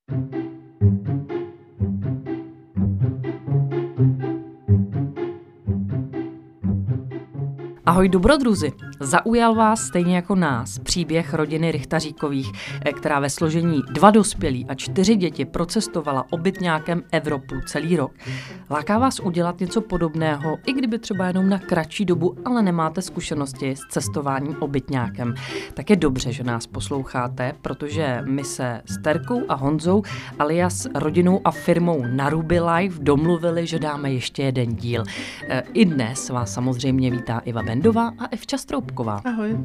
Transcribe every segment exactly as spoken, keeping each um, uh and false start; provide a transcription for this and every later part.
Ahoj dobrodruzi, zaujal vás stejně jako nás příběh rodiny Rychtaříkových, která ve složení dva dospělí a čtyři děti procestovala obytňákem Evropu celý rok. Láká vás udělat něco podobného, i kdyby třeba jenom na kratší dobu, ale nemáte zkušenosti s cestováním obytňákem. Tak je dobře, že nás posloucháte, protože my se s Terkou a Honzou alias rodinou a firmou Naruby Life domluvili, že dáme ještě jeden díl. I dnes vás samozřejmě vítá Iva Bendová a Evča Stroupková. Ahoj.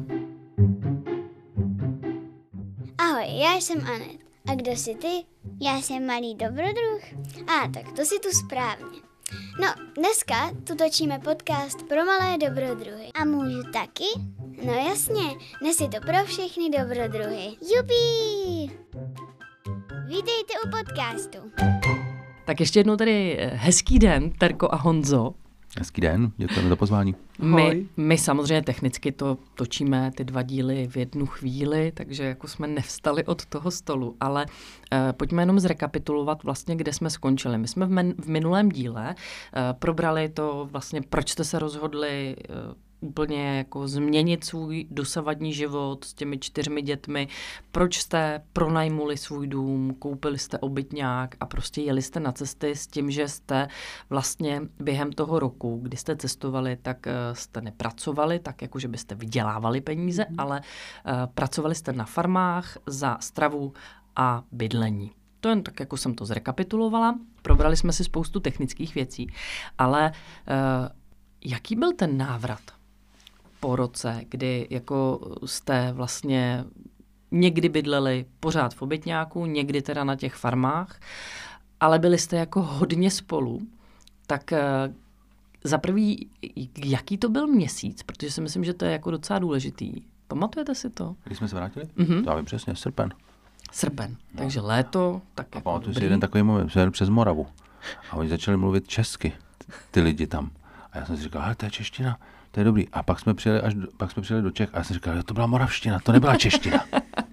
Ahoj, já jsem Anet. A kdo jsi ty? Já jsem malý dobrodruh. A tak to si tu správně. No, dneska tu točíme podcast pro malé dobrodruhy. A můžu taky? No jasně, dnes je to pro všechny dobrodruhy. Jupí! Vítejte u podcastu. Tak ještě jednou tady hezký den, Terko a Honzo. Hezký den, děkujeme za pozvání. My, my samozřejmě technicky to točíme ty dva díly v jednu chvíli, takže jako jsme nevstali od toho stolu, ale uh, pojďme jenom zrekapitulovat vlastně, kde jsme skončili. My jsme v, men, v minulém díle uh, probrali to vlastně, proč jste se rozhodli uh, úplně jako změnit svůj dosavadní život s těmi čtyřmi dětmi, proč jste pronajmuli svůj dům, koupili jste obytňák a prostě jeli jste na cesty s tím, že jste vlastně během toho roku, kdy jste cestovali, tak uh, jste nepracovali, tak jako, že byste vydělávali peníze, mm. ale uh, pracovali jste na farmách za stravu a bydlení. To jen tak, jako jsem to zrekapitulovala. Probrali jsme si spoustu technických věcí, ale uh, jaký byl ten návrat po roce, kdy jako jste vlastně někdy bydleli pořád v obytňáku, někdy teda na těch farmách, ale byli jste jako hodně spolu, tak uh, za prvý, jaký to byl měsíc, protože si myslím, že to je jako docela důležitý. Pamatujete si to? Když jsme se vrátili? Mm-hmm. To já vím přesně, srpen. Srpen, no. Takže léto, tak a jako pamatuju si jeden takový moment, jsme jeli přes Moravu a oni začali mluvit česky, ty lidi tam. A já jsem si říkal, hele, to je čeština, to je dobrý. A pak jsme přijeli, až do, pak jsme přijeli do Čech a já jsem říkal, to byla moravština, to nebyla čeština.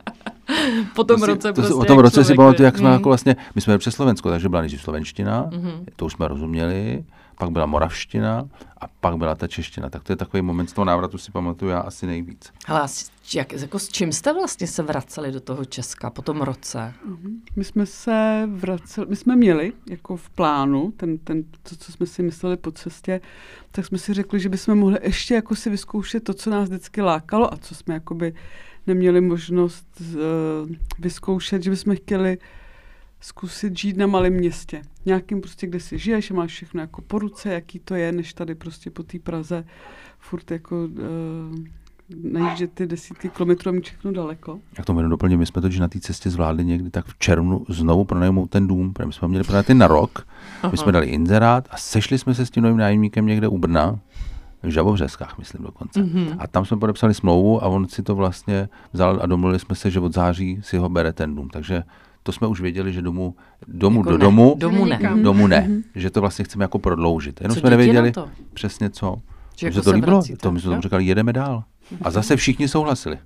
Po tom to roce si, prostě. To, o tom roce si pamatuju, jak jsme mm. jako vlastně, my jsme jeli přes Slovensko, takže byla nejdřív slovenština, mm-hmm. to už jsme rozuměli, pak byla moravština a pak byla ta čeština. Tak to je takový moment z toho návratu, si pamatuju já asi nejvíc. Hele, jak, jako s čím jste vlastně se vraceli do toho Česka po tom roce? Mm-hmm. My jsme se vraceli, my jsme měli jako v plánu, ten, ten, to, co jsme si mysleli po cestě, tak jsme si řekli, že bychom mohli ještě jako si vyzkoušet to, co nás vždycky lákalo a co jsme jakoby neměli možnost uh, vyzkoušet, že bychom chtěli zkusit žít na malém městě. Nějakým prostě, kde si žiješ a máš všechno jako po ruce, jaký to je, než tady prostě po té Praze furt jako uh, najíždět ty desítky kilometrů a mít všechno daleko. Jak to jenom doplním, my jsme to, že na té cestě zvládli někdy tak v červnu znovu pronajmout ten dům, protože my jsme měli pronajmout na rok, Aha. my jsme dali inzerát a sešli jsme se s tím novým nájemníkem někde u Brna, v Žabovřeskách, myslím dokonce. Mm-hmm. A tam jsme podepsali smlouvu a on si to vlastně vzal a domluvili jsme se, že od září si ho bere ten dům. Takže to jsme už věděli, že domů, domů jako do ne. domu, domů ne, domů ne mm-hmm. že to vlastně chceme jako prodloužit. Jenom co jsme nevěděli to? přesně co. Že jako se to líbilo, vracíte, to my jsme tomu říkali, jedeme dál. A zase všichni souhlasili.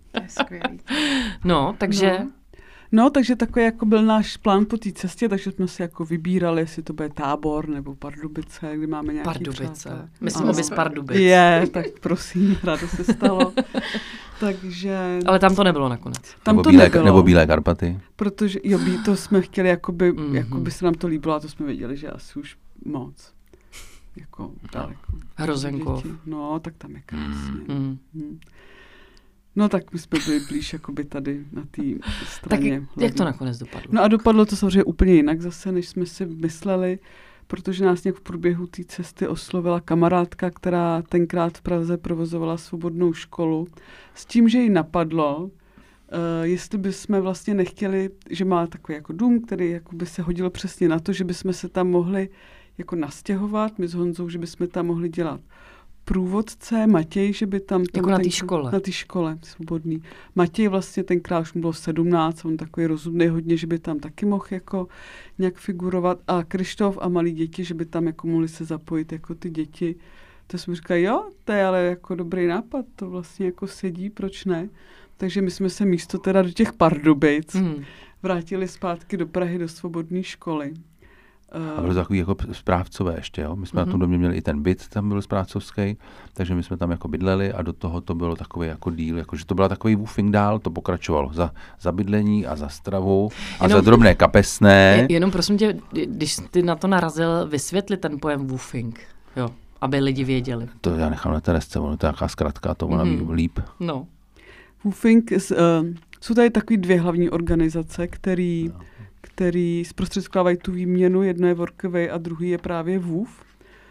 No, takže... No. No, takže takový jako byl náš plán po té cestě, takže jsme si jako vybírali, jestli to bude Tábor nebo Pardubice, kde máme nějaký Pardubice. přátelé. Myslím, aby z Pardubic. Je, tak prosím, rádo se stalo. Takže... Ale tam to nebylo nakonec. Tam nebo, to bílé, nebylo, nebo Bílé Karpaty. Protože jo, to jsme chtěli, jakoby, mm-hmm. jakoby se nám to líbilo a to jsme věděli, že asi už moc. Jako daleko. Hrozenkov. No, tak tam je krásně. Mm. Mm. No tak my jsme byli blíž jakoby tady na té straně. Tak jak to nakonec dopadlo? No a dopadlo to samozřejmě úplně jinak zase, než jsme si mysleli, protože nás nějak v průběhu té cesty oslovila kamarádka, která tenkrát v Praze provozovala svobodnou školu, s tím, že jí napadlo, uh, jestli bychom vlastně nechtěli, že má takový jako dům, který jako by se hodil přesně na to, že bychom se tam mohli jako nastěhovat, my s Honzou, že bychom tam mohli dělat průvodce, Matěj, že by tam... Jako na té škole. Na té škole, svobodný. Matěj vlastně tenkrát už mu bylo sedmnáct, on takový rozumný hodně, že by tam taky mohl jako nějak figurovat. A Krištof a malí děti, že by tam jako mohli se zapojit jako ty děti. To jsme říkali, jo, to je ale jako dobrý nápad, to vlastně jako sedí, proč ne? Takže my jsme se místo teda do těch Pardubic mm. vrátili zpátky do Prahy do svobodné školy. A bylo to takový jako správcové ještě, jo? My jsme mm-hmm. na tom domě měli i ten byt, tam byl správcovský, takže my jsme tam jako bydleli a do toho to bylo takový jako díl, jako že to byla takový woofing dál, to pokračovalo za, za bydlení a za stravu a jenom, za drobné kapesné. Jenom prosím tě, když ty na to narazil, vysvětli ten pojem woofing, jo, aby lidi věděli. To já nechám na Teresce, ono to je nějaká zkratka, to ona mm-hmm. ví líp. No. Woofing, uh, jsou tady takový dvě hlavní organizace, který... No. který zprostředkovávají tu výměnu. Jedno je Workaway a druhý je právě WWOOF.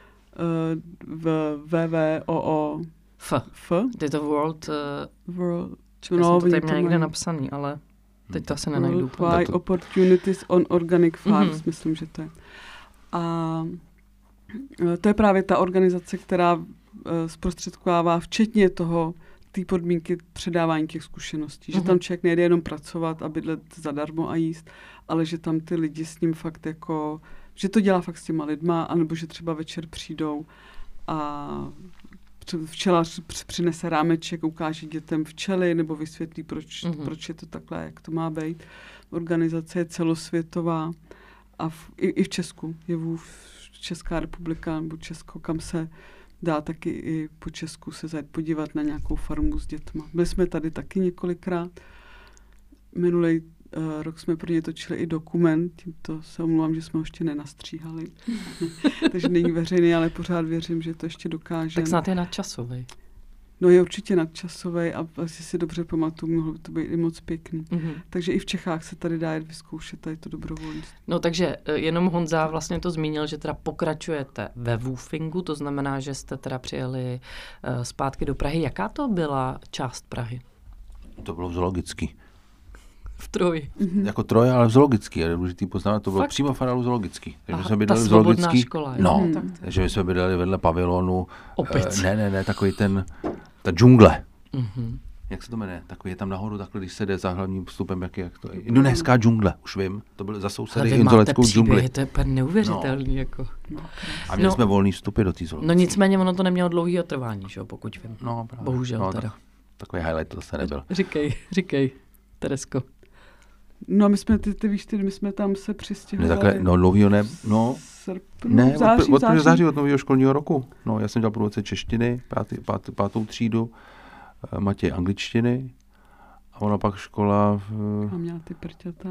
V W W O O F. F. To je to World... Uh, World Čekaj, no, jsem to tady měl někde napsaný, ale teď to asi nenajdu. Worldwide to... Opportunities on Organic Farms, mm-hmm. myslím, že to je. A to je právě ta organizace, která uh, zprostředkovává včetně toho ty podmínky předávání těch zkušeností. Že uh-huh. tam člověk nejde jenom pracovat a bydlet zadarmo a jíst, ale že tam ty lidi s ním fakt jako, že to dělá fakt s těma lidma, anebo že třeba večer přijdou a včelař přinese rámeček, ukáže dětem včely, nebo vysvětlí, proč, uh-huh. proč je to takhle, jak to má být. Organizace je celosvětová a v, i, i v Česku. Je v Česká republika nebo Česko, kam se dá taky i po Česku se zajet podívat na nějakou farmu s dětma. Byli jsme tady taky několikrát. Minulý uh, rok jsme pro ně točili i dokument, tímto se omlouvám, že jsme ho ještě nenastříhali. Takže není veřejný, ale pořád věřím, že to ještě dokážeme. Tak snad je nadčasový. No je určitě nadčasový a asi si dobře pamatuju, mohlo by to být i moc pěkný. Mm-hmm. Takže i v Čechách se tady dá jet vyzkoušet, tady to dobrovolnictví. No takže jenom Honza vlastně to zmínil, že teda pokračujete ve woofingu, to znamená, že jste teda přijeli uh, zpátky do Prahy. Jaká to byla část Prahy? To bylo zoologický. V Troji. Mm-hmm. Jako Troje, ale v zoologický. Je důležitý poznat, to bylo Fakt? přímo v areálu zoologický. Takže Aha, jsme bydleli ta v zoologický. škola. No, hmm. takže my jsme bydleli vedle pavilonu. Opic. Uh, ne, ne, ne, takový ten, ta džungle. Mm-hmm. Jak se to jmenuje? Takový je tam nahoru, takhle, když se jde za hlavním vstupem, jak je, jak to je. Indonéská džungle, už vím. To bylo za sousedy indonétskou džungli. To je úplně neuvěřitelný. No. Jako. No. A měli no. jsme volný vstupy do té zoologické. No nicméně ono to nemělo dlouhý trvání, že jo, pokud vím. No, právě. Bohužel no, teda. Tak, takový highlight to zase nebyl. Říkej, říkej, Teresko. No my jsme, ty, ty víš, ty, my jsme tam se přistěhovali. Ne, takhle, no dlouhýho ne, no. Srpnu, ne, září, od, od, září. od září od nového školního roku. No, já jsem dělal průvodce češtiny, pátý, pát, pátou třídu, Matěj angličtiny a ona pak škola v... A měla ty prťata?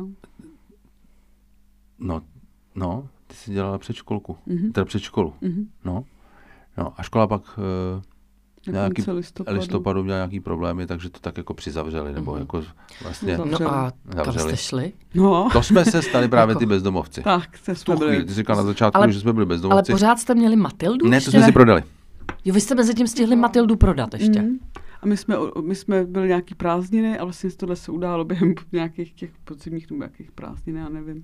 No, no, ty jsi dělala předškolku, mm-hmm. teda předškolu, mm-hmm. no. No a škola pak uh, nějaký listopadu. listopadu měla nějaký problémy, takže to tak jako přizavřeli, nebo mm-hmm. jako vlastně No a zavřeli. kam jste šli? No. To jsme se stali právě ty bezdomovci. Tak, to jsme byli. Chvíli, ty jsi říkal na začátku, ale, že jsme byli bezdomovci. Ale pořád jste měli Matildu? Ne, to jsme ne? si prodali. Jo, vy jste mezi tím stihli Matildu prodat ještě. Mm. A my jsme, my jsme byli nějaký prázdniny a vlastně tohle se událo během nějakých těch podzimních nebo nějakých prázdnin, já nevím.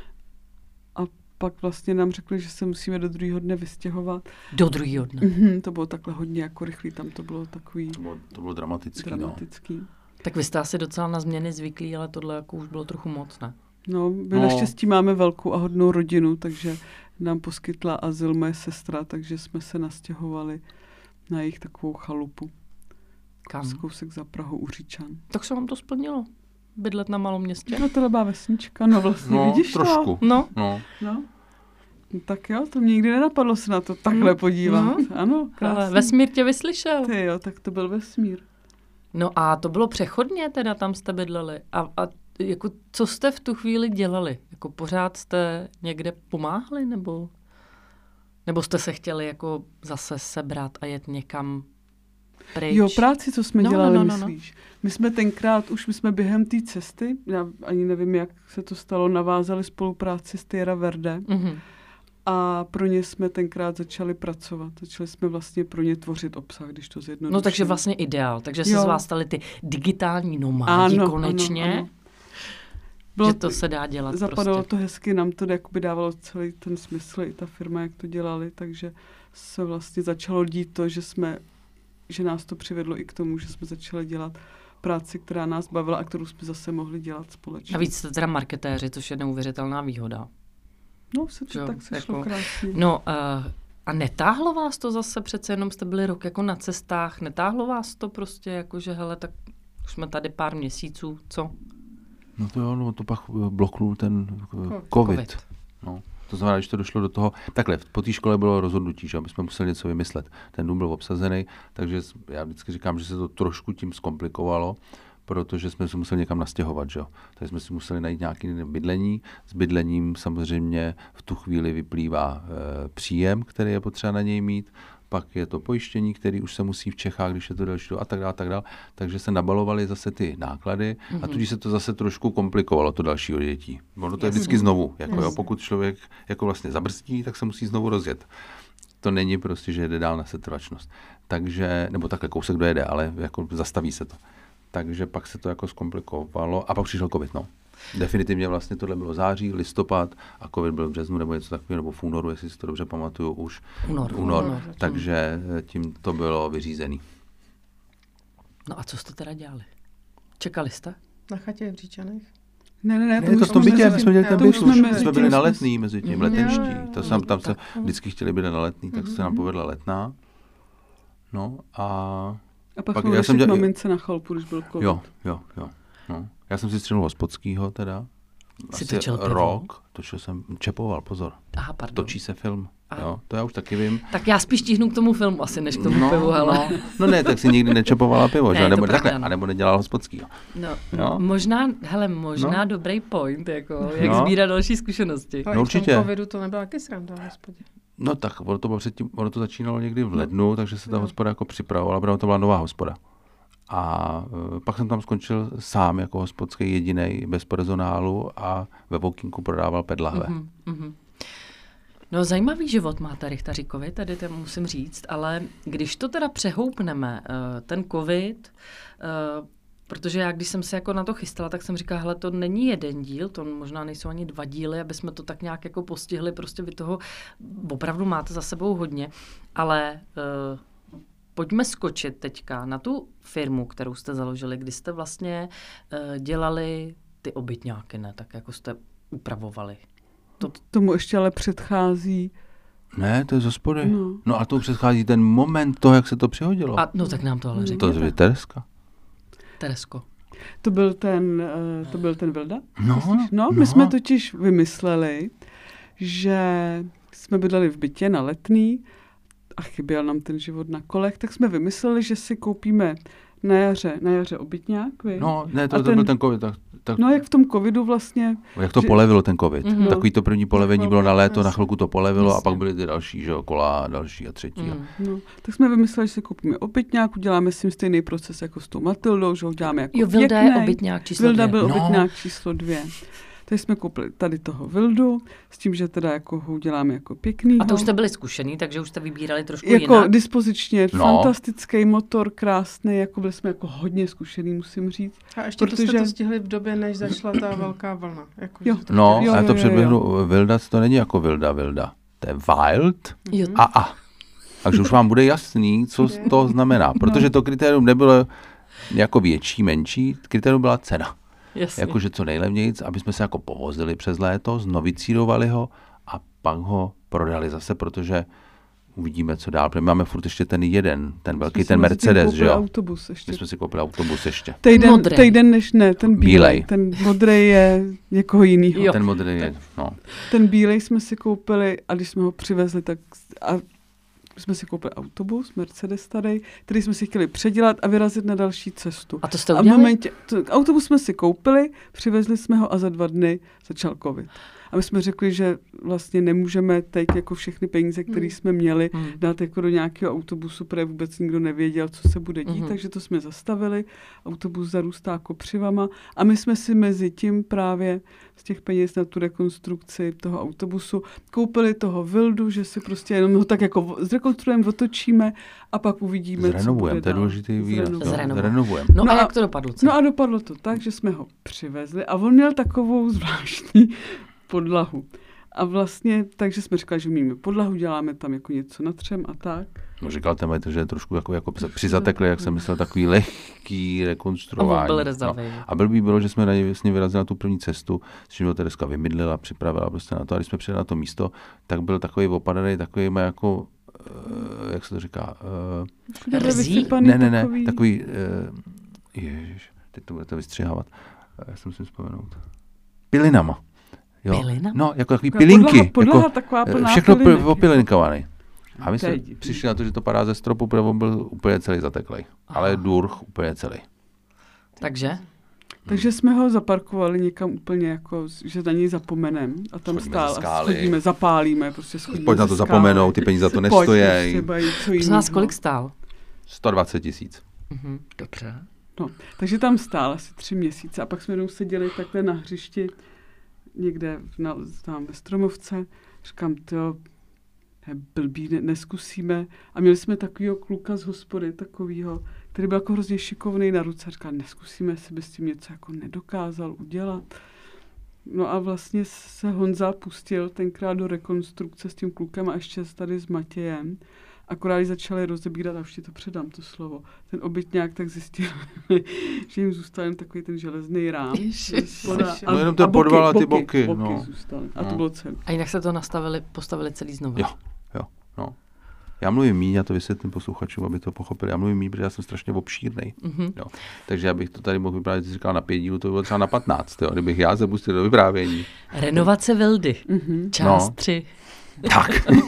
A pak vlastně nám řekli, že se musíme do druhého dne vystěhovat. Do druhého dne? Mm-hmm, to bylo takhle hodně jako rychlý, tam to bylo takový... To bylo, to bylo dramatický, dramatický. No. Tak vy jste asi docela na změny zvyklí, ale tohle jako už bylo trochu moc, ne? No, my no. naštěstí máme velkou a hodnou rodinu, takže nám poskytla azyl moje sestra, takže jsme se nastěhovali na jejich takovou chalupu. Kam? Kousek za Prahou u Říčan. Tak se vám to splnilo. Bydlet na malom městě. No to byla vesnička, no vlastně, no, vidíš trošku. to? No. no. No. No. Tak jo, to mě nikdy nenapadlo se na to takhle no. podívat. No. Ano, krásný. Ale vesmír tě vyslyšel. Ty jo, tak to byl vesmír. No a to bylo přechodně, teda tam jste bydleli. A, a jako, co jste v tu chvíli dělali? Jako pořád jste někde pomáhali, nebo, nebo jste se chtěli jako zase sebrat a jet někam pryč? Jo, práci, co jsme no, dělali, no, no, myslíš? No. My jsme tenkrát, už my jsme během té cesty, já ani nevím, jak se to stalo, navázali spolupráci s Tierra Verde Mm-hmm. a pro ně jsme tenkrát začali pracovat. Začali jsme vlastně pro ně tvořit obsah, když to zjednoduším. No takže vlastně ideál. Takže se jo. z vás stali ty digitální nomádi ano, konečně. Ano, ano. Bylo že to se dá dělat zapadalo prostě. to hezky, nám to jakoby dávalo celý ten smysl, i ta firma, jak to dělali, takže se vlastně začalo dít to, že jsme, že nás to přivedlo i k tomu, že jsme začali dělat práci, která nás bavila a kterou jsme zase mohli dělat společně. A víc jste teda marketéři, což je neuvěřitelná výhoda. No, se to jo, tak se šlo jako, krásně. No, uh, a netáhlo vás to zase, přece jenom jste byli rok jako na cestách, netáhlo vás to prostě jako, že hele, tak už jsme tady pár měsíců, co? No to jo, no to pak bloknul ten COVID. COVID. No. To znamená, že to došlo do toho, takhle, po té škole bylo rozhodnutí, že my jsme museli něco vymyslet. Ten dům byl obsazený, takže já vždycky říkám, že se to trošku tím zkomplikovalo, protože jsme se museli někam nastěhovat, že jo. Takže jsme si museli najít nějaké bydlení. S bydlením samozřejmě v tu chvíli vyplývá e, příjem, který je potřeba na něj mít, pak je to pojištění, který už se musí v Čechách, když je to delší a tak dále, tak dále. Takže se nabalovaly zase ty náklady mm-hmm. a tudíž se to zase trošku komplikovalo, to dalšího dětí. Ono to je vždycky znovu. Jako, jo, pokud člověk jako vlastně zabrzdí, tak se musí znovu rozjet. To není prostě, že jede dál na setrvačnost. Takže, nebo takhle kousek dojede, ale jako zastaví se to. Takže pak se to jako zkomplikovalo a pak přišel COVID, no. Definitivně vlastně tohle bylo září, listopad a COVID byl v březnu nebo něco takového, nebo v únoru, jestli si to dobře pamatuju, už únor. únor, únor. Takže tím to bylo vyřízený. No a co jste teda dělali? Čekali jste? Na chatě v Říčanech? Ne, ne, ne. Ne, to v tom bytě, my jsme měli ten byt, jsme, jsme byli na Letný mezi tím, letenští. Jo, jo, To jo, sam, tam se tak. vždycky chtěli být na Letný, tak se nám povedla Letná. No a... A pak, Pak jsme já jsem odešli k dělal- mamince na chalupu, když byl covid. Jo, jo, jo. No. Já jsem si střelil Hospodskýho teda. Jsi Asi točil pivo? rok, točil jsem, čepoval, pozor. Aha, pardon. Točí se film, Aha. jo, to já už taky vím. Tak já spíš tíhnu k tomu filmu asi, než k tomu no, pivu, hele. no, no ne, tak si nikdy nečepovala pivo, Ne, že? to Nebo, pravda, takhle, no. a nebo nedělal Hospodskýho. No, Jo? možná, hele, možná No. dobrý point, jako, jak No. sbírat další zkušenosti. Ale No i v tom určitě. covidu to nebyla taky sranda, hospodě. No tak, ono to, bylo předtím, ono to začínalo někdy v lednu, takže se ta hospoda jako připravovala, protože to byla nová hospoda. A uh, pak jsem tam skončil sám jako hospodský jedinej bez personálu a ve Vokínku prodával pet lahve. Mhm, mhm. No zajímavý život máte Richtaříkovi, tady to musím říct, ale když to teda přehoupneme, uh, ten covid, uh, protože já, když jsem se jako na to chystala, tak jsem říkala, hele, to není jeden díl, to možná nejsou ani dva díly, aby jsme to tak nějak jako postihli, prostě vy toho opravdu máte za sebou hodně, ale uh, pojďme skočit teďka na tu firmu, kterou jste založili, kdy jste vlastně uh, dělali ty obytňáky, ne, tak jako jste upravovali. To tomu ještě ale předchází. Ne, to je z hospody. No. No. no a to předchází ten moment toho, jak se to přihodilo. A, no tak nám to ale to řekněte. je Tereska. Teresko. To byl ten, uh, to byl ten Vilda? No, Myslíš? No, my no. jsme totiž vymysleli, že jsme bydleli v bytě na Letný a chyběl nám ten život na kolech, tak jsme vymysleli, že si koupíme na jaře, na jaře obytňák, vy? No, ne, to, A to ten- byl ten covid. Tak, tak, No jak v tom covidu vlastně, jak to že- polevilo ten covid. Mhm. Takový to první polevení bylo na léto, na chvilku to polevilo a Jasně. pak byly ty další, že jo, kola a další a třetí. Mm. Mm. no, tak jsme vymysleli, že si koupíme obytňák, uděláme s tím stejný proces jako s tou Matildou, že ho děláme jako Jo, Vilda je pěknej. obytňák číslo Vilda dvě. byl No. obytňák číslo dvě. Takže jsme koupili tady toho Vildu, s tím, že teda jako ho uděláme jako pěkný. A to už jste byli zkušený, takže už jste vybírali trošku Jako jinak. dispozičně No. fantastický motor, krásný, jako byli jsme jako hodně zkušený, musím říct. A ještě to Protože- jste to stihli v době, než zašla ta velká vlna. Jako, Jo. že to No, Jo, a jo, to jo, předběhnu, Vilda, to není jako Vilda, Vilda. To je Wild Jo. a A. Takže už vám bude jasný, co to znamená. Protože to kritérium nebylo jako větší, menší, kritérium byla cena. Jasně. Jakože co nejlevnějc, aby jsme se jako povozili přes léto, znovicírovali ho a pak ho prodali zase, protože uvidíme, co dál. Protože máme furt ještě ten jeden, ten velký, Jsme si ten mezi tím Mercedes, koupili že jo? autobus ještě. My jsme si koupili autobus ještě. Týden, Modrej. týden než ne, ten bílej. Bílej. Ten modrej je někoho jinýho. Jo. Ten model je, no. Ten bílej jsme si koupili a když jsme ho přivezli, tak a jsme si koupili autobus, Mercedes tady, který jsme si chtěli předělat a vyrazit na další cestu. A to jste A v udělali? momentě, to, autobus jsme si koupili, přivezli jsme ho a za dva dny začal covid. A my jsme řekli, že vlastně nemůžeme teď jako všechny peníze, které jsme měli, Hmm. dát jako do nějakého autobusu, protože vůbec nikdo nevěděl, co se bude dít, Mhm. takže to jsme zastavili. Autobus zarůstá kopřivama a my jsme si mezi tím právě z těch peněz na tu rekonstrukci toho autobusu koupili toho Vildu, že si prostě jenom ho tak jako zrekonstruujeme, otočíme a pak uvidíme, co bude Zrenovujeme, to je dál. důležitý výraz. Zrenovujeme. no. Zrenovujeme. Zrenovujeme. No, No a a- jak to dopadlo? Co? No a dopadlo to tak, že jsme ho přivezli a on měl takovou zvláštní podlahu. A vlastně, takže jsme říkali, že míme podlahu, děláme tam jako něco natřem a tak. No, říkal ten majitel, že je trošku jako, jako se přizatekli, jak jsem myslel, takový lehký A rekonstruování. on byl rezavý. No. A byl by bylo, že jsme na něj vlastně vyrazili na tu první cestu, s čím ho Tereska vymydlila, připravila prostě na to. A když jsme přijeli na to místo, tak byl takový opadaný, takový jako, uh, jak se to říká, uh, Všude byl Rzí? vysypaný ne, ne, ne, takový. takový, uh, ježiš, teď to budete vystřihávat. Já jsem si vzpomenout. Pilinama. Jo. Pilina? No, jako takový Taková pilinky. podlaha- podlaha jako, taková plná všechno pilinek. opilinkovaný. A my To jsme je divný. přišli na to, že to padá ze stropu, protože on byl úplně celý zateklej. Ale durch úplně celý. Takže? Takže jsme ho zaparkovali někam úplně jako, že na něj zapomenem a tam Schodíme stál ze a skály. schodíme, zapálíme, prostě schodíme Pojď na to ze skály. zapomenou, ty peníze za to Pojď, nestojí. prostě bají, co Prosím vás, jinýho. kolik stál? sto dvacet tisíc. Mhm, dobře. No, takže tam stál asi tři měsíce a pak jsme jenom seděli takhle na hřišti někde na, tam ve Stromovce. Říkám, to je blbý, ne, neskusíme. A měli jsme takovýho kluka z hospody, takovýho, který byl jako hrozně šikovný na ruce. Říkám, neskusíme, jestli by s tím něco jako nedokázal udělat. No a vlastně se Honza pustil tenkrát do rekonstrukce s tím klukem a ještě tady s Matějem. Akorát když začali rozebírat, a už ti to předám, to slovo, ten obytňák, tak zjistil, že jim zůstal jen takový ten železný rám. Spoda, No jenom ten podval a ty boky, boky no. zůstaly. A to No. bylo celé. A jinak se to nastavili, postavili celý znovu. Jo, jo, no. Já mluvím míň, já to vysvětlím posluchačům, aby to pochopili. Já mluvím míň, protože já jsem strašně obšírnej. Mhm. Jo. Takže já bych to tady mohl vyprávět, jsi říkal na pět dílů, to by bylo třeba na patnáct, jo. Kdybych já se pustil do vyprávění. Renovace Vildy. Mhm. Část No. tři. Tak.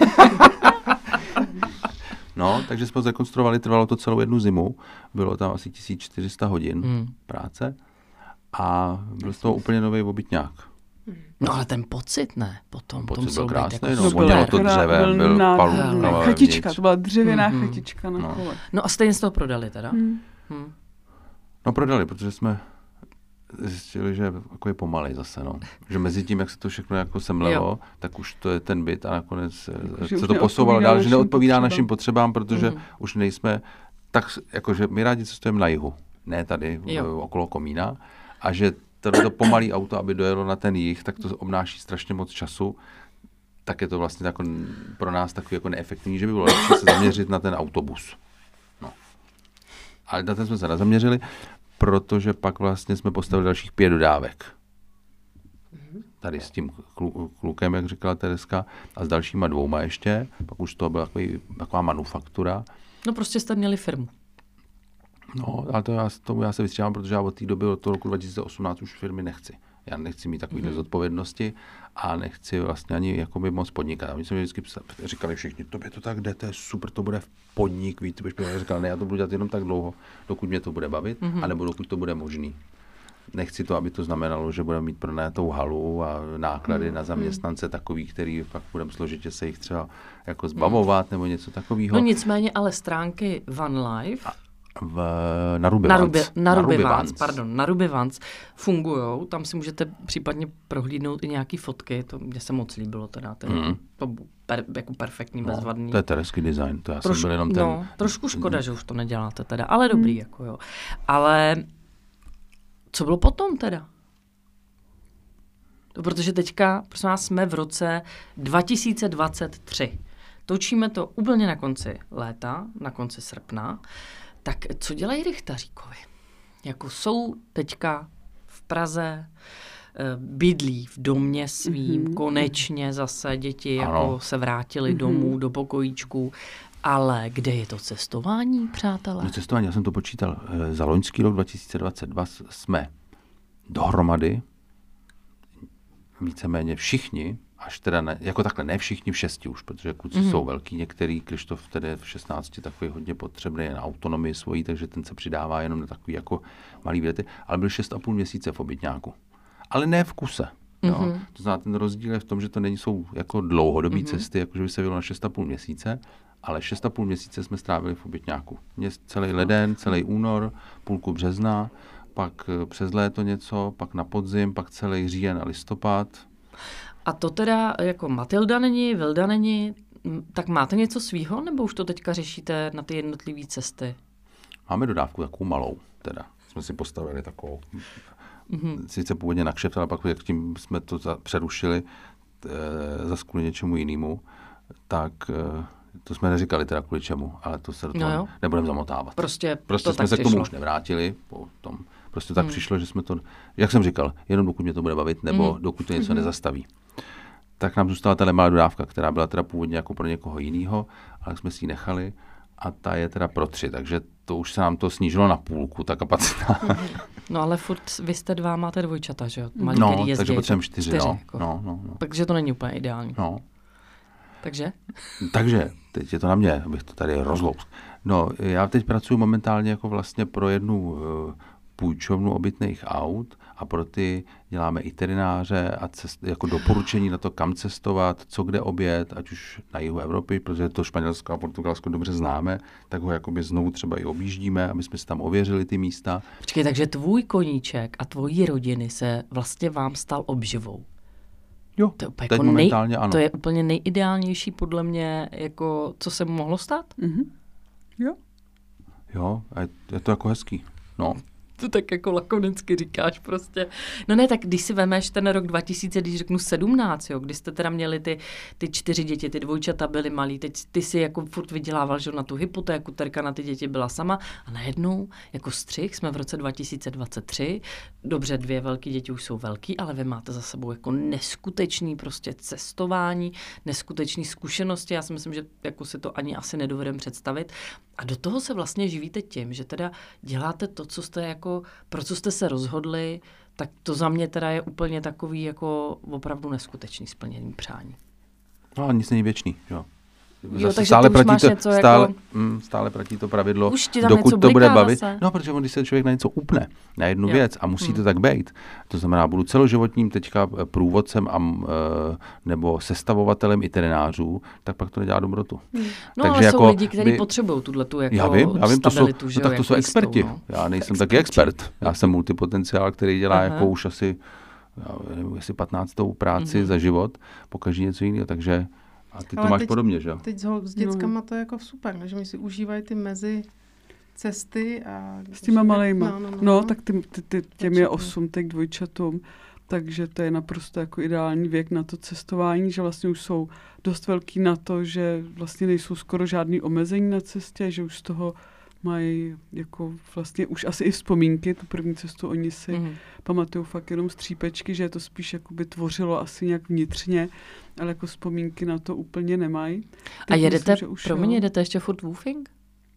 No, takže jsme zrekonstruovali, trvalo to celou jednu zimu. Bylo tam asi tisíc čtyři sta hodin Hmm. práce a byl z toho úplně nový obytňák. No ale ten pocit, ne? Potom, Pocit to muselo byl být krásný, jako no, super. vonělo to dřevem, byl nádherný. palma Chatička, vevnitř. to byla dřevěná Mhm. chatička na No. kole. No a stejně z toho prodali teda. Hmm. Hm. No prodali, protože jsme zjistili, že jako je pomalej zase, no. Že mezi tím, jak se to všechno jako semlelo, Jo. tak už to je ten byt a nakonec Jako, že se už to posouvalo neodpovídá dál, že našim neodpovídá potřebám. našim potřebám, protože Mhm. už nejsme tak, jakože my rádi cestujeme na jihu, ne tady Jo. v, okolo Komína, a že to pomalý auto, aby dojelo na ten jih, tak to obnáší strašně moc času, tak je to vlastně jako pro nás takový jako neefektivní, že by bylo lepší se zaměřit na ten autobus. No. Ale na ten jsme se nezaměřili, protože pak vlastně jsme postavili dalších pět dodávek. Tady s tím klu, klukem, jak říkala Tereska, a s dalšíma dvouma ještě. Pak už to byla takový, taková manufaktura. No prostě jste měli firmu. No, ale to já, tomu já se vystřídám, protože já od té doby, od toho roku dva tisíce osmnáct už firmy nechci. Já nechci mít takový mm-hmm. zodpovědnosti a nechci vlastně ani jakoby moc podnikat. A my jsme vždycky říkali všichni, tobě to tak jde, to je super, to bude v podnik, víc, bych říkal, ne, já to budu dělat jenom tak dlouho, dokud mě to bude bavit, mm-hmm. anebo dokud to bude možný. Nechci to, aby to znamenalo, že budeme mít pronajatou halu a náklady mm-hmm. na zaměstnance takový, který pak budeme složitě se jich třeba jako zbavovat mm. nebo něco takového. No nicméně, ale stránky Van Life V, na Ruby na Vans. Ruby, na na Ruby Ruby Vans, Vans. pardon, na Ruby Vans fungujou, tam si můžete případně prohlídnout i nějaký fotky, to mě se moc líbilo teda, ten, Mm. to bylo per, jako perfektní, No, bezvadný. to je tereský design, to já Trošku, jsem byl jenom ten... no, trošku škoda, že už to neděláte teda, ale dobrý, hmm. jako jo. Ale co bylo potom teda? To protože teďka, prosím vás, jsme v roce dva tisíce dvacet tři. Točíme to úplně na konci léta, na konci srpna. Tak co dělají Richtaříkovi? Jako jsou teďka v Praze, bydlí v domě svým, mm-hmm. konečně zase děti Ano. jako se vrátily mm-hmm. domů do pokojíčků. Ale kde je to cestování, přátelé? No cestování, já jsem to počítal. Za loňský rok dva tisíce dvacet dva jsme dohromady víceméně všichni, až teda ne, jako takhle, ne všichni v šesti už, protože kluci mm. jsou velký některý, Krištof tedy v šestnácti takový hodně potřebný je na autonomii svojí, takže ten se přidává jenom na takový jako malý výlety, ale byl šest a půl měsíce v obytňáku. Ale ne v kuse. Jo. Mm-hmm. To znamená, ten rozdíl je v tom, že to nejsou jako dlouhodobý mm-hmm. cesty, jakože by se bylo na šest a půl měsíce, ale šest a půl měsíce jsme strávili v obytňáku. Celý leden, celý únor, půlku března, pak přes léto něco, pak na podzim, pak celý říjen a listopad. A to teda jako Matilda není, Vilda není, tak máte něco svýho, nebo už to teďka řešíte na ty jednotlivé cesty? Máme dodávku takovou malou, teda. Jsme si postavili takovou, mm-hmm. sice původně na kšeft, ale pak jak tím jsme to za, přerušili e, za kvůli něčemu jinému, tak e, to jsme neříkali teda kvůli čemu, ale to se do toho no nebudeme zamotávat. Prostě, prostě to jsme tak se přišlo. k tomu už nevrátili, po tom, prostě tak hmm. přišlo, že jsme to, jak jsem říkal, jenom dokud mě to bude bavit, nebo hmm. dokud to něco hmm. nezastaví. Tak nám zůstala ta malá dodávka, která byla teda původně jako pro někoho jiného, ale jsme si ji nechali a ta je teda pro tři, takže to už se nám to snížilo na půlku, ta kapacita. No ale furt vy jste dva, máte dvojčata, že jo? Malí, No, který jezdí, takže potřebujeme čtyři, čtyři no. jako. no, no, no. Takže to není úplně ideální. no. Takže? Takže, teď je to na mě, abych to tady rozlousk. No, já teď pracuji momentálně jako vlastně pro jednu uh, půjčovnu obytných aut a pro ty děláme itineráře a cest, jako doporučení na to, kam cestovat, co kde obět, ať už na jihu Evropy, protože to Španělsko a Portugalsko dobře známe, tak ho jakoby znovu třeba i objíždíme, aby jsme si tam ověřili ty místa. Počkej, takže tvůj koníček a tvojí rodiny se vlastně vám stal obživou. Jo, To je úplně, teď jako momentálně nej, ano. to je úplně nejideálnější podle mě, jako, co se mohlo stát. Mhm. Jo. Jo, a je, je to jako hezký. No. To tak jako lakonicky říkáš prostě. No ne, tak když si vemeš ten rok dva tisíce, když řeknu sedmnáct, jo, kdy jste teda měli ty, ty čtyři děti, ty dvojčata byly malí, teď ty si jako furt vydělával, že na tu hypotéku, Terka na ty děti byla sama a najednou jako střih jsme v roce dva tisíce dvacet tři, dobře, dvě velké děti už jsou velký, ale vy máte za sebou jako neskutečný prostě cestování, neskutečný zkušenosti, já si myslím, že jako si to ani asi nedovedeme představit a do toho se vlastně živíte tím, že teda děláte to, co jste jako pro co jste se rozhodli, tak to za mě teda je úplně takový jako opravdu neskutečný splnění přání. No, ale nic není věčný, jo. Jo, takže stále, ty už máš platí to, něco stále, jako... mm, stále platí to pravidlo, Už ti tam dokud něco to bude bliká bavit. zase. No, protože on, když se člověk na něco upne, na jednu Jo. věc a musí Hmm. to tak být, to znamená, budu celoživotním teďka průvodcem a, e, nebo sestavovatelem itinerářů, tak pak to nedělá dobrotu. No, Takže ale jako jsou lidi, kteří by- potřebují tuhletu jako Já vím, já vím, to jsou, stabilitu, no, že tak jo, to jsou jako experti. jistou, no. Já nejsem Experti. taky expert. Já jsem multipotenciál, který dělá Aha. jako už asi já nevím, jestli patnáctou práci Mhm. za život, pokaždé něco jiného, takže a ty to Ale máš teď- podobně, že jo? Teď s, hol- s dětskama to je jako super, ne? Že oni si užívají ty mezi cesty a... S těma malejma. No, no, no, No, no. tak ty, ty, ty, těm je osm, teď dvojčatům, takže to je naprosto jako ideální věk na to cestování, že vlastně už jsou dost velký na to, že vlastně nejsou skoro žádný omezení na cestě, že už z toho mají jako vlastně už asi i vzpomínky, tu první cestu oni si Mhm. pamatuju fakt jenom střípečky, že je to spíš jako by tvořilo asi nějak vnitřně, ale jako vzpomínky na to úplně nemají. A Teď jedete, myslím, že už promiň, jo. jedete ještě furt woofing?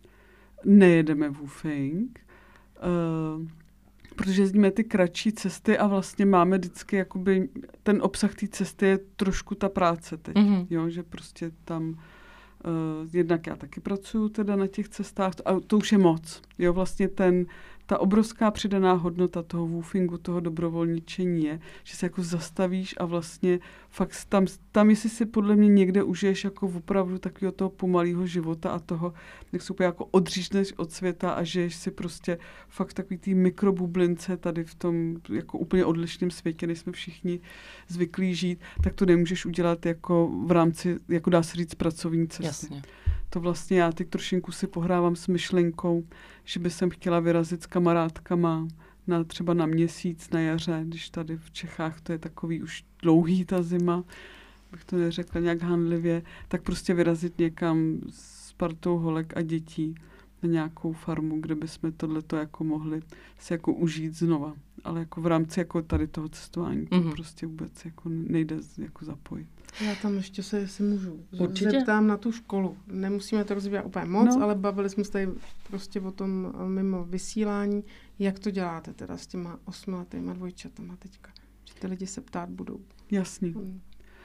Nejedeme woofing, uh, protože jezdíme ty kratší cesty a vlastně máme vždycky jakoby, ten obsah té cesty je trošku ta práce teď, Mhm. jo, že prostě tam uh, jednak já taky pracuju teda na těch cestách a to už je moc, jo, vlastně ten, ta obrovská přidaná hodnota toho woofingu, toho dobrovolničení je, že se jako zastavíš a vlastně fakt tam, tam jestli si podle mě někde užiješ jako opravdu takového toho pomalého života a toho, jak se úplně jako odřízneš od světa a žiješ si prostě fakt takový tý mikrobublince tady v tom jako úplně odlišném světě, než jsme všichni zvyklí žít, tak to nemůžeš udělat jako v rámci, jako dá se říct, pracovní cesty. Jasně. To vlastně já teď trošinku si pohrávám s myšlenkou, že by jsem chtěla vyrazit s kamarádkama na, třeba na měsíc na jaře, když tady v Čechách to je takový už dlouhý ta zima, bych to neřekla nějak hanlivě, tak prostě vyrazit někam s partou holek a dětí na nějakou farmu, kde bychom tohleto jako mohli si jako užít znova. Ale jako v rámci jako tady toho cestování to Mhm. prostě vůbec jako nejde z- jako zapojit. Já tam ještě se, jestli můžu, z- Určitě. zeptám na tu školu. Nemusíme to rozvíjet úplně moc, No. ale bavili jsme se tady prostě o tom eh, mimo vysílání. Jak to děláte teda s těma osmiletýma dvojčatama teďka? Že ty lidi se ptát budou. Jasný. Hmm.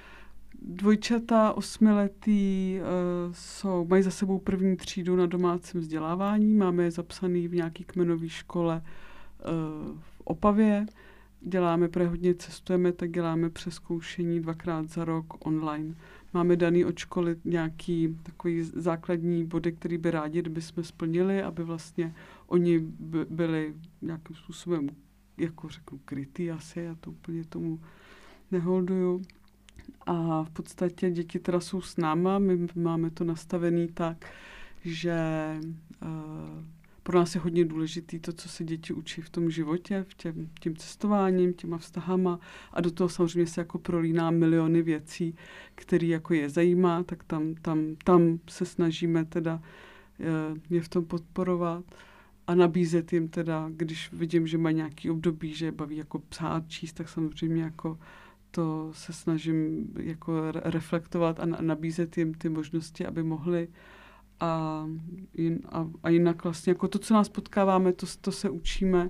Dvojčata osmiletý uh, jsou, mají za sebou první třídu na domácím vzdělávání. Máme je zapsaný v nějaký kmenové škole uh, v Opavě. Děláme, protože hodně cestujeme, tak děláme přezkoušení dvakrát za rok online. Máme daný od školy nějaký takový základní body, který by rádi, kdyby jsme splnili, aby vlastně oni by, byli nějakým způsobem, jako řeknu, krytý asi, já to úplně tomu neholduju. A v podstatě děti teda jsou s náma, my máme to nastavený tak, že uh, pro nás je hodně důležitý to, co se děti učí v tom životě, v těm, tím cestováním, těma vztahama a do toho samozřejmě se jako prolíná miliony věcí, které jako je zajímá, tak tam, tam, tam se snažíme teda uh, je v tom podporovat a nabízet jim teda, když vidím, že mají nějaký období, že je baví jako psát, číst, tak samozřejmě jako to se snažím jako re- reflektovat a na- nabízet jim ty možnosti, aby mohli. A, jin, a, a jinak vlastně jako to, co nás potkáváme, to, to se učíme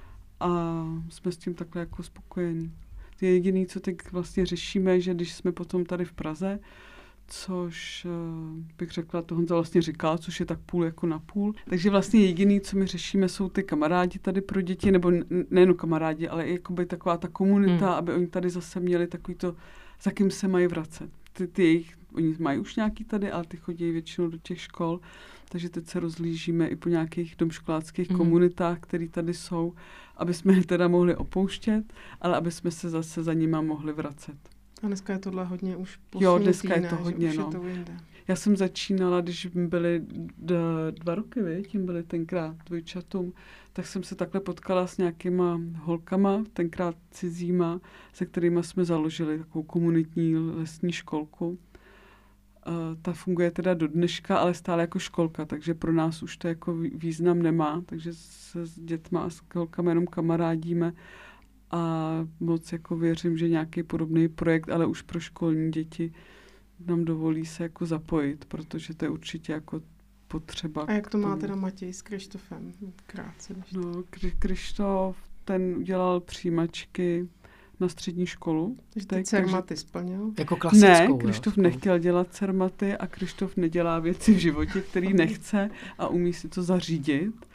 a jsme s tím takhle jako spokojení. To je jediné, co teď vlastně řešíme, že když jsme potom tady v Praze, což bych řekla, to Honza vlastně říkal, což je tak půl jako na půl. Takže vlastně jediný, co my řešíme, jsou ty kamarádi tady pro děti, nebo nejen kamarádi, ale i jakoby taková ta komunita, hmm. aby oni tady zase měli takový to, za kým se mají vracet. Ty, ty jejich, oni mají už nějaký tady, ale ty chodí většinou do těch škol, takže teď se rozlížíme i po nějakých domškoláckých hmm. komunitách, které tady jsou, aby jsme je teda mohli opouštět, ale aby jsme se zase za nima mohli vracet. A dneska je tohle hodně už posunutý, Jo, dneska je to ne, hodně, no. Je to jinde. Já jsem začínala, když byly d- dva roky, vy, tím byly tenkrát dvojčatům, tak jsem se takhle potkala s nějakýma holkama, tenkrát cizíma, se kterými jsme založili takovou komunitní lesní školku. Uh, ta funguje teda do dneška, ale stále jako školka, takže pro nás už to jako význam nemá, takže se s dětma a s holkama jenom kamarádíme. A moc jako věřím, že nějaký podobný projekt, ale už pro školní děti nám dovolí se jako zapojit, protože to je určitě jako potřeba. A jak to má teda Matěj s Krištofem? Krátce. No, Krištof, ten udělal přijímačky na střední školu. Takže ty cermaty splnil? Jako klasickou. Ne, Krištof nechtěl dělat cermaty a Krištof nedělá věci v životě, který nechce a umí si to zařídit.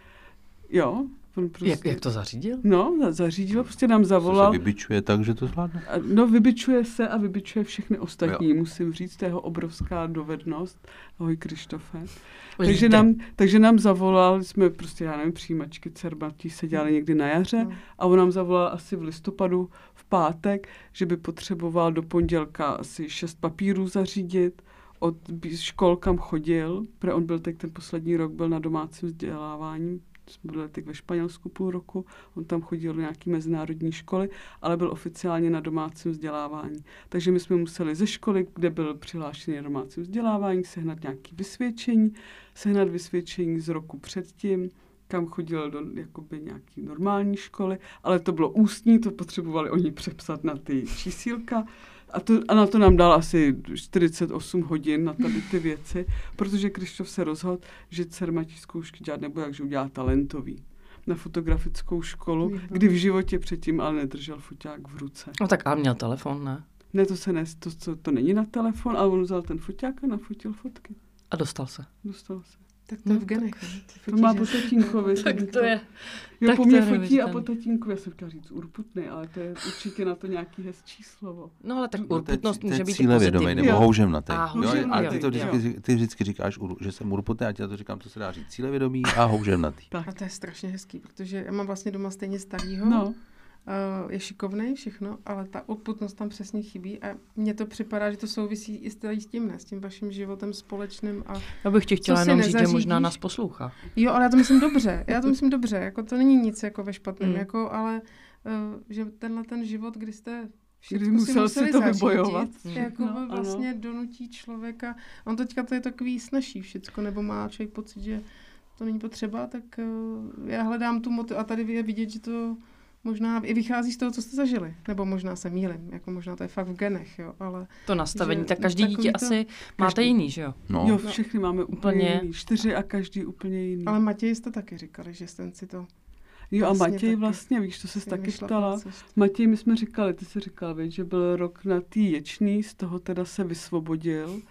Jo. Prostě, jak, jak to zařídil? No, zařídil, prostě nám zavolal. Co se vybičuje tak, že to zvládne? No, vybičuje se a vybičuje všechny ostatní, jo. Musím říct, to je jeho obrovská dovednost. Ahoj, Krištofe. Takže nám, takže nám zavolal, jsme prostě, já nevím, přijímačky cermatí se dělali někdy na jaře no. A on nám zavolal asi v listopadu, v pátek, že by potřeboval do pondělka asi šest papírů zařídit, od škol, kam chodil, protože on byl teď ten poslední rok, byl na domácím vzdělávání, jsme byli teď ve Španělsku půl roku, on tam chodil do nějaké mezinárodní školy, ale byl oficiálně na domácím vzdělávání. Takže my jsme museli ze školy, kde byl přihlášený na domácím vzdělávání, sehnat nějaké vysvědčení, sehnat vysvědčení z roku předtím, kam chodil do jakoby nějaký normální školy, ale to bylo ústní, to potřebovali oni přepsat na ty čísílka. A, to, a na to nám dal asi čtyřicet osm hodin na tady ty věci, protože Krištof se rozhodl, že cermatí zkoušky dělat nebude, takže udělá talentový na fotografickou školu, kdy v životě předtím ale nedržel foťák v ruce. No tak ale měl telefon, ne? Ne, to se ne, to, to, to není na telefon, ale on vzal ten foťák a nafotil fotky. A dostal se. Dostal se. Tak to je v genech. To má po tatínkovi. Tak to je. Jo, tak po mě to je fotí a po tatínkovi. Já jsem chtěla říct urputný, ale to je určitě na to nějaký hezčí slovo. No ale tak urputnost no, může být cíle vědomý, nebo houževnatý. Ale ty to vždycky, ty vždycky říkáš, že jsem urputný, a já to říkám, to se dá říct cíle vědomý a houževnatý. A to je strašně hezký, protože já mám vlastně doma stejně starýho. No. Uh, je šikovnej všechno, ale ta odputnost tam přesně chybí a mně to připadá, že to souvisí i s tím, ne, s tím vaším životem společným. A já bych ti chtěla jenom říct, že možná nás poslouchá. Jo, ale já to myslím dobře, já to myslím dobře, jako to není nic jako ve špatném, mm. jako, ale uh, že tenhle ten život, kdy jste Kdy musel si to zařídit, vybojovat. Jako no, vlastně ano. donutí člověka, on teďka to je takový snažší všecko, nebo má člověk pocit, že to není potřeba, tak uh, já hledám tu motivaci a tady je vidět, že to možná i vychází z toho, co jste zažili. Nebo možná se mýlim, jako možná to je fakt v genech, jo, ale... To nastavení, že, tak každý dítě to, asi máte každý, jiný, že jo? No. Jo, všechny máme úplně jiný. Čtyři a každý úplně jiný. Ale Matěj jste taky říkali, že jste si to... Jo, a Matěj vlastně, víš, to se taky ptala. Matěj, my jsme říkali, ty jsi říkala, víš, že byl rok na tý ječný, z toho teda se vysvobodil.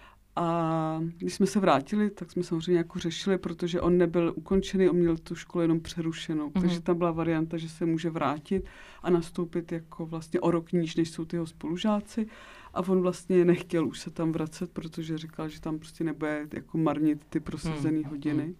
A když jsme se vrátili, tak jsme samozřejmě jako řešili, protože on nebyl ukončený, on měl tu školu jenom přerušenou. Mm-hmm. Takže tam byla varianta, že se může vrátit a nastoupit jako vlastně o rok níž, než jsou ty jeho spolužáci. A on vlastně nechtěl už se tam vracet, protože říkal, že tam prostě nebude jako marnit ty prosazené mm. hodiny.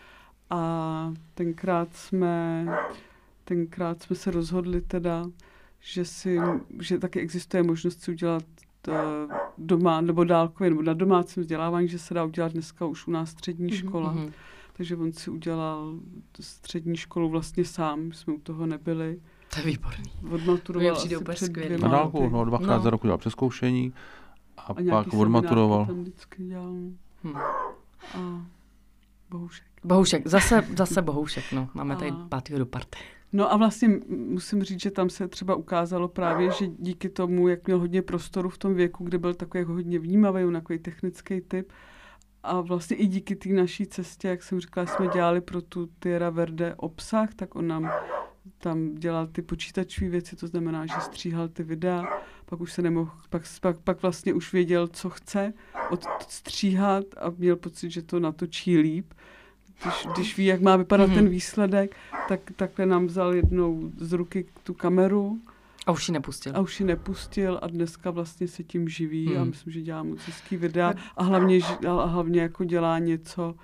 A tenkrát jsme, tenkrát jsme se rozhodli teda, že, si, že taky existuje možnost si udělat doma, nebo dálkově, nebo na domácím vzdělávání, že se dá udělat dneska už u nás střední mm-hmm. škola. Takže on si udělal střední školu vlastně sám, jsme u toho nebyli. To je výborný. Odmaturoval asi před dvěma. Na dálku, no, dvakrát no. za rok udělal přezkoušení a, a pak odmaturoval. Tam vždycky dělal. Hmm. A Bohoušek. Bohoušek, zase, zase Bohoušek, no. Máme a... tady pátýho do party. No a vlastně musím říct, že tam se třeba ukázalo právě, že díky tomu, jak měl hodně prostoru v tom věku, kde byl takový hodně vnímavý, takový technický typ, A vlastně i díky té naší cestě, jak jsem říkala, jsme dělali pro tu Tierra Verde obsah, tak on nám tam dělal ty počítačové věci, to znamená, že stříhal ty videa, pak už se nemohl, pak, pak, pak vlastně už věděl, co chce odstříhat a měl pocit, že to natočí líp. Když, když ví, jak má vypadat mm-hmm. ten výsledek, tak takhle nám vzal jednou z ruky tu kameru. A už ji nepustil. A už ji nepustil a dneska vlastně se tím živí hmm. a myslím, že dělá moc hezký videa a hlavně, a hlavně jako dělá něco,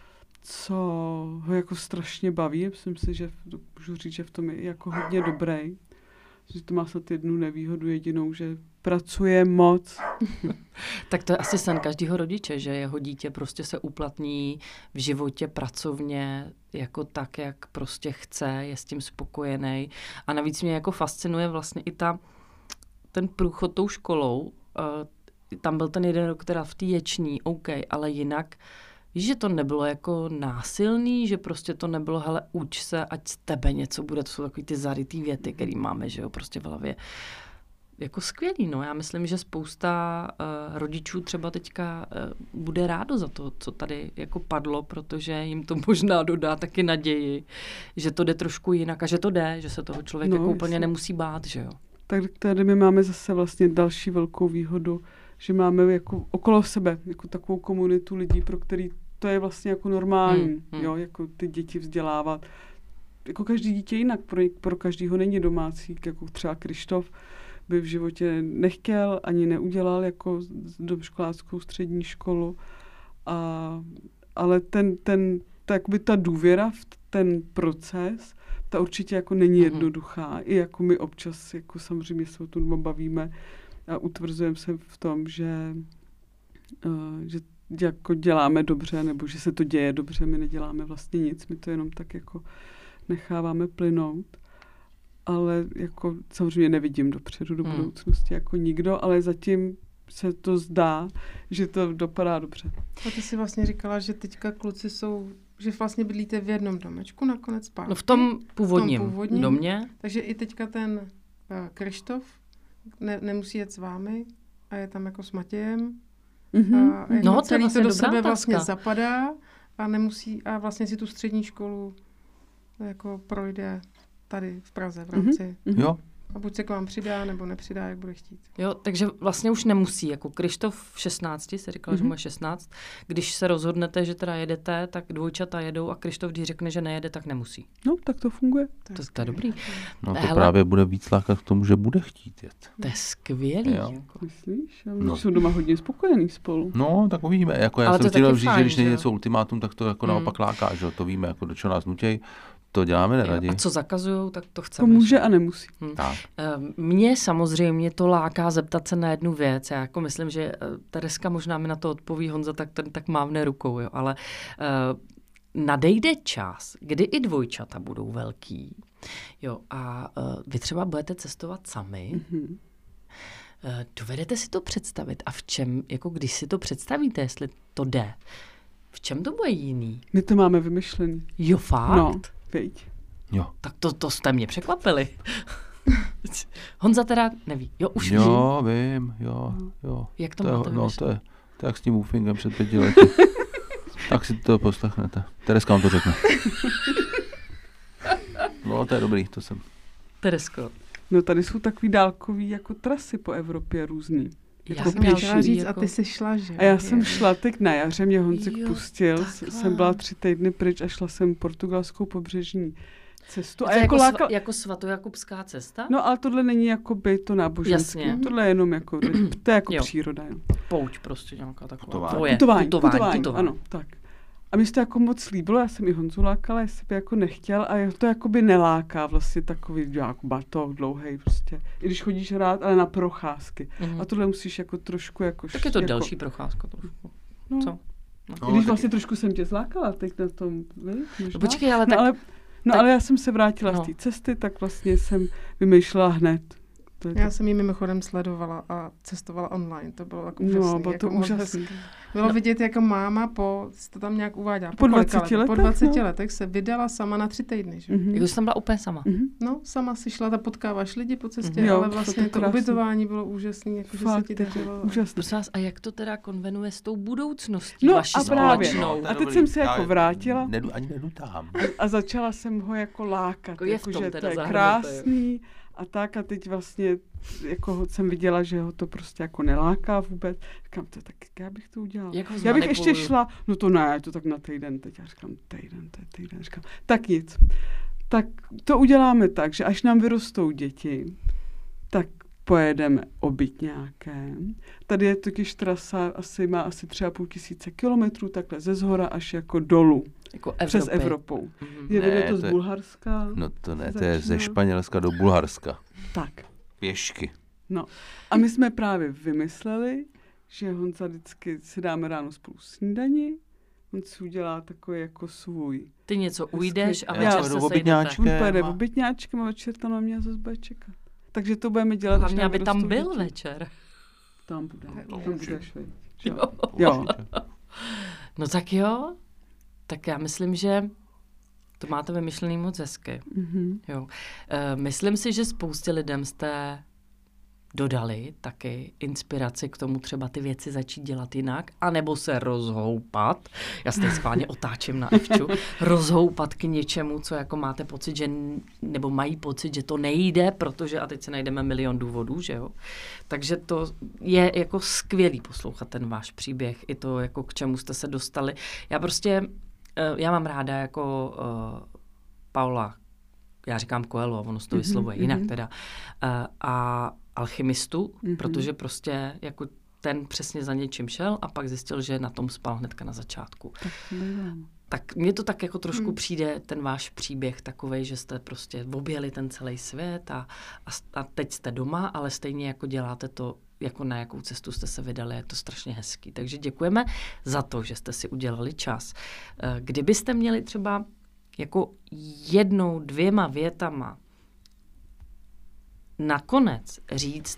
co ho jako strašně baví. Myslím si, že můžu říct, že v tom je jako hodně dobrý. Že to má snad jednu nevýhodu jedinou, že pracuje moc. Tak to je asi sen každého rodiče, že jeho dítě prostě se uplatní v životě pracovně jako tak, jak prostě chce, je s tím spokojený. A navíc mě jako fascinuje vlastně i ta, ten průchod tou školou. Uh, tam byl ten jeden rok teda v té Ječný, OK, ale jinak víš, že to nebylo jako násilný, že prostě to nebylo, hele, uč se, ať z tebe něco bude. To jsou takový ty zarytý věty, který máme, že jo, prostě v hlavě. Jako skvělý, no. Já myslím, že spousta uh, rodičů třeba teďka uh, bude rádo za to, co tady jako padlo, protože jim to možná dodá taky naději, že to jde trošku jinak a že to jde, že se toho člověk no, jako úplně nemusí bát, že jo. Tak tady my máme zase vlastně další velkou výhodu, že máme jako okolo sebe jako takovou komunitu lidí, pro který to je vlastně jako normální, hmm, hmm. jo, jako ty děti vzdělávat. Jako každý dítě jinak, pro, pro každýho není domácí, jako třeba Krištof by v životě nechtěl, ani neudělal jako doškoláckou střední školu, a, ale ten, ten, ta, jakoby ta důvěra v ten proces, ta určitě jako není hmm. jednoduchá. I jako my občas, jako samozřejmě se o tom bavíme, a utvrzujeme se v tom, že, uh, že jako děláme dobře, nebo že se to děje dobře, my neděláme vlastně nic, my to jenom tak jako necháváme plynout. Ale jako samozřejmě nevidím dopředu, do budoucnosti jako nikdo, ale zatím se to zdá, že to dopadá dobře. A ty jsi vlastně říkala, že teďka kluci jsou, že vlastně bydlíte v jednom domečku nakonec zpátky. No v tom původním, v tom původním domě. Takže i teďka ten uh, Krištof ne, nemusí jet s vámi a je tam jako s Matějem. Mm-hmm. A jako no, celý to, to do sebe otázka. Vlastně zapadá a nemusí a vlastně si tu střední školu jako projde tady v Praze v rámci. Mm-hmm. Jo. A buď se k vám přidá, nebo nepřidá, jak bude chtít. Jo, takže vlastně už nemusí. Jako Krištof v šestnácti, se říkala, mm-hmm. že mu je šestnáct. Když se rozhodnete, že teda jedete, tak dvojčata jedou a Krištof, když řekne, že nejede, tak nemusí. No, tak to funguje. To, to, to je dobrý. No to Hele, právě bude víc lákat k tomu, že bude chtít jet. To je skvělý. Jo. Jako. Myslíš? Já no. Jsou doma hodně spokojený spolu. No, tak uvidíme. Jako já ale jsem chtěl říct, že když není něco ultimátum, tak to jako hmm. naopak láká, že to víme, jako do čeho nás nutěj. To děláme neradi. A co zakazujou, tak to chceme. To může a nemusí. Hmm. Tak. Mně samozřejmě to láká zeptat se na jednu věc. Já jako myslím, že Tereska možná mi na to odpoví, Honza tak, ten, tak mávne rukou. Jo. Ale uh, nadejde čas, kdy i dvojčata budou velký. Jo, a uh, vy třeba budete cestovat sami. Mm-hmm. Uh, dovedete si to představit? A v čem, jako když si to představíte, jestli to jde, v čem to bude jiný? My to máme vymyšlený. Jo, fakt? No. Veď. Jo. Tak to, to jste mě překvapili. Honza teda neví. Jo, už Jo, ví. vím, jo, jo. Jak to, to máte No, to je, to je jak s tím woofingem před pěti lety. Tak si to poslechnete. Tereska vám to řekne. No, to je dobrý, to jsem. Teresko. No, tady jsou takový dálkový jako trasy po Evropě různý. Já jako jsem chtěla říct, jako... a ty jsi šla, že? A já je. jsem šla teď na jaře, mě Honzik jo, pustil, takhle. Jsem byla tři týdny pryč a šla jsem portugalskou pobřežní cestu. A jako, jako, lákal... sva, jako svatojakubská cesta? No, ale tohle není jako by to náboženské. Jasně. Tohle je jenom jako, to je jako jo. příroda. Jo. Pouť prostě nějaká taková. Putování. Tvoje. Putování, putování, putování, putování. ano, tak. A mi se to jako moc líbilo, já jsem i Honzu lákala, jestli by jako nechtěl a to jako by neláká vlastně takový jako batoh dlouhej prostě. I když chodíš rád, ale na procházky. Mm-hmm. A tohle musíš jako trošku jako... Tak je to jako, delší procházka trošku. No. Co? No, I když vlastně trošku jsem tě zlákala teď na tom, víš, no, počkej, ale no, tak... Ale, no tak... ale já jsem se vrátila no. z té cesty, tak vlastně jsem vymýšlela hned. To je Já tak... jsem ji mimochodem sledovala a cestovala online, to bylo jako No, úžasný. bylo to jako moc úžasný. hezký. Bylo No. vidět, jako máma po, jsi to tam nějak uváděla, Po po, kolika dvaceti letech? Po letech, dvaceti no. letech se vydala sama na tři týdny, že? Mhm. Jako jsem byla úplně sama. Mhm. No, sama si šla, ta potkáváš lidi po cestě, Mhm. Jo, ale to vlastně je to krásný. ubytování bylo úžasný, jako, že se Fakt, ti jako dařilo. úžasný. Prosím vás, a jak to teda konvenuje s tou budoucností No vaší a právě. společnou? No, a teď jsem se jako vrátila. Nedu, ani nedu tam. A začala jsem ho jako lákat, Jako je v jako, tom že teda to je zahrnuté, krásný a tak a teď vlastně jako jsem viděla, že ho to prostě jako neláká vůbec. Říkám, to tak já bych to udělala. Jak ho Já bych ještě zmanipuluju? šla, no to ne, to tak na týden teď. Já říkám, týden, to je týden. Říkám, tak nic. Tak to uděláme tak, že až nám vyrostou děti, tak pojedeme obytňákem. Tady je totiž trasa, asi má asi tři a půl tisíce kilometrů, takhle ze zhora až jako dolů, Jako přes Evropy. Evropou. Mhm. Je Ne, vede to to z je- Bulharska. No to ne, to je ze Začíná. Španělska do Bulharska. Tak. Pěšky. No. A my jsme právě vymysleli, že Honza vždycky si dáme ráno spolu snídani, on si udělá takový jako svůj. Ty něco ujdeš a Já večer pojedu se v sejdete. obědňáčku. On Téma. pojede obytňáčkem a večer tam na mě zase bude čekat. Takže to budeme dělat, až Hlavně, nám aby tam vyrostou byl děti. večer. Tam bude. No, Tam určitě. budeš, veď. Jo. Jo. No tak jo, tak já myslím, že to máte vymyšlený moc hezky. Mhm. Jo. E, myslím si, že spoustě lidem jste dodali taky inspiraci k tomu třeba ty věci začít dělat jinak, anebo se rozhoupat. Já se teď schválně otáčím na Evču. Rozhoupat k něčemu, co jako máte pocit, že, nebo mají pocit, že to nejde, protože, a teď se najdeme milion důvodů, že jo. Takže to je jako skvělý poslouchat ten váš příběh, i to, jako k čemu jste se dostali. Já prostě, eh, já mám ráda jako uh, Paula, já říkám Coelho, ono se to vyslovuje Mhm, jinak mhm. teda, uh, a alchymistu, Mhm. protože prostě jako ten přesně za něčím šel a pak zjistil, že na tom spal hnedka na začátku. Tak to bývám. Tak mně to tak jako trošku Hmm. přijde, ten váš příběh takovej, že jste prostě objeli ten celý svět a, a, a teď jste doma, ale stejně jako děláte to, jako na jakou cestu jste se vydali, je to strašně hezký. Takže děkujeme za to, že jste si udělali čas. Eh, Kdybyste měli třeba jako jednou, dvěma větama nakonec říct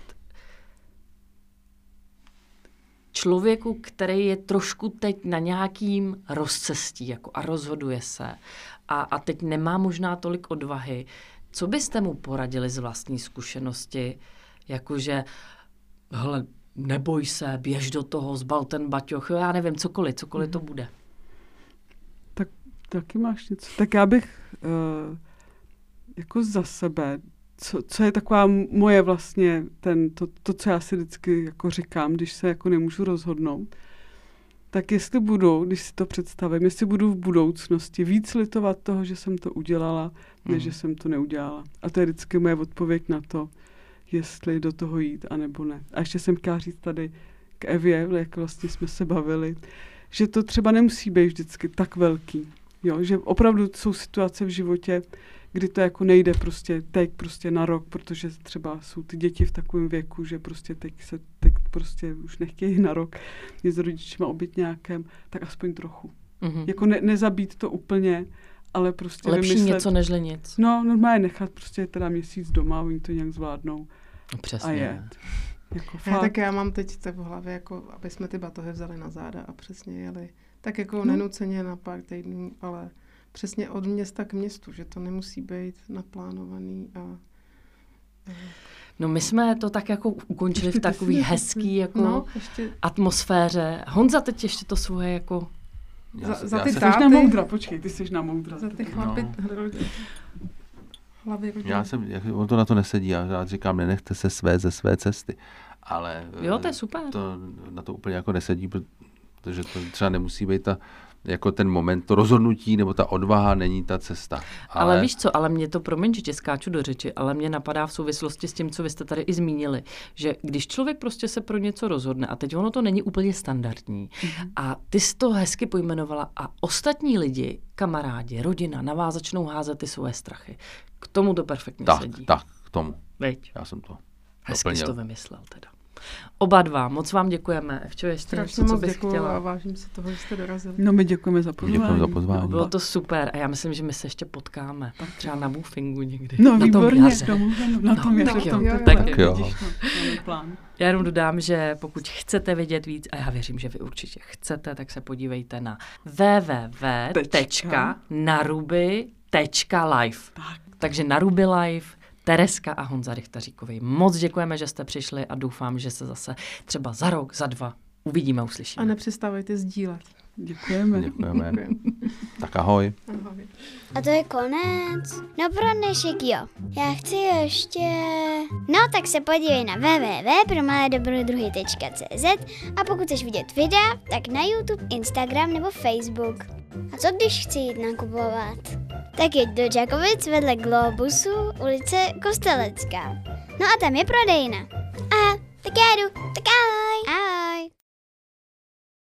člověku, který je trošku teď na nějakým rozcestí jako a rozhoduje se a, a teď nemá možná tolik odvahy, co byste mu poradili z vlastní zkušenosti, jakože hele, neboj se, běž do toho, zbal ten baťoch, jo, já nevím, cokoliv, cokoliv to bude. Tak taky máš něco. Tak já bych uh, jako za sebe, co, co je taková moje vlastně, ten, to, to, co já si vždycky jako říkám, když se jako nemůžu rozhodnout, tak jestli budu, když si to představím, jestli budu v budoucnosti víc litovat toho, že jsem to udělala, než Mhm. že jsem to neudělala. A to je vždycky moje odpověď na to, jestli do toho jít, anebo ne. A ještě jsem chtěla říct tady k Evě, jak vlastně jsme se bavili, že to třeba nemusí být vždycky tak velký. Jo, že opravdu jsou situace v životě, kdy to jako nejde prostě teď prostě na rok, protože třeba jsou ty děti v takovém věku, že prostě teď se teď prostě už nechtějí na rok je s rodičima obytňákem, tak aspoň trochu. Mhm. Jako ne, nezabít to úplně, ale prostě Lepší vymyslet. něco, nežli nic. No, normálně nechat prostě teda měsíc doma, oni to nějak zvládnou No, přesně. a jet. Jako Já, fakt. tak já mám teď to v hlavě, jako, aby jsme ty batohy vzali na záda a přesně jeli. Tak jako No. nenuceně na pár týdnů, ale přesně od města k městu, že to nemusí být naplánovaný a No my jsme to tak jako ukončili Ještě v ty takový jsi- hezký jako no, ještě atmosféře. Honza teď ještě to svoje jako... Já Za- se- za já ty se- Ty jsi na táty- moudra, počkej, ty jsi na moudra. za ty No. chlapy hlavy rodiny. Já jsem, jak, on to na to nesedí, já rád říkám, nenechte se své ze své cesty. Ale Jo, to je eh, super. To na to úplně jako nesedí, protože to třeba nemusí být ta, jako ten moment, to rozhodnutí nebo ta odvaha není ta cesta. Ale, ale víš co, ale mě to, promiň, že tě skáču do řeči, ale mě napadá v souvislosti s tím, co vy jste tady i zmínili, že když člověk prostě se pro něco rozhodne a teď ono to není úplně standardní Mhm. a ty jsi to hezky pojmenovala a ostatní lidi, kamarádi, rodina, na vás začnou házet ty svoje strachy. K tomu to perfektně tak, sedí. tak, k tomu. Veď, Já jsem to hezky jsi doplnil. to vymyslel teda. Oba dva, moc vám děkujeme. Evčo, ještě Strašně něco, co moc bys děkuju chtěla? a vážím si toho, že jste dorazili. No my děkujeme za pozvání. Děkujeme za pozvání. Bylo to super a já myslím, že my se ještě potkáme. Třeba na woofingu někdy. No na tom výborně, jaře. tomu, na tom No, jaře, tak v tom jo, tak, jo, tak jo. vidíš, no, máme plán. Já jenom dodám, že pokud chcete vědět víc, a já věřím, že vy určitě chcete, tak se podívejte na w w w tečka naruby tečka live. Tak. Takže Naruby Live, Tereska a Honza Richtaříkovi. Moc děkujeme, že jste přišli a doufám, že se zase třeba za rok, za dva uvidíme, uslyšíme. A nepřestávejte sdílet. Děkujeme. Děkujeme. Děkujem. Tak ahoj. Ahoj. A to je konec. No pro dnešek jo. Já chci ještě... No tak se podívej na w w w tečka pro malé dobrodruhy tečka c z a pokud chceš vidět videa, tak na YouTube, Instagram nebo Facebook. A co když chci jít nakupovat? Tak jeď do Čakovic vedle Globusu, ulice Kostelecká. No a tam je prodejna. Aha, tak já jdu. Tak ahoj. Ahoj.